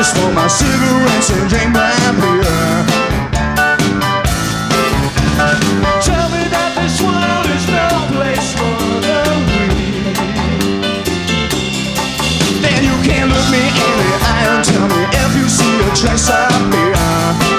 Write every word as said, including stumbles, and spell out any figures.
smoke my cigarettes and drink my beer. Tell me that this world is no place for the weak. Then you can look me in the eye and tell me if you see a trace of fear.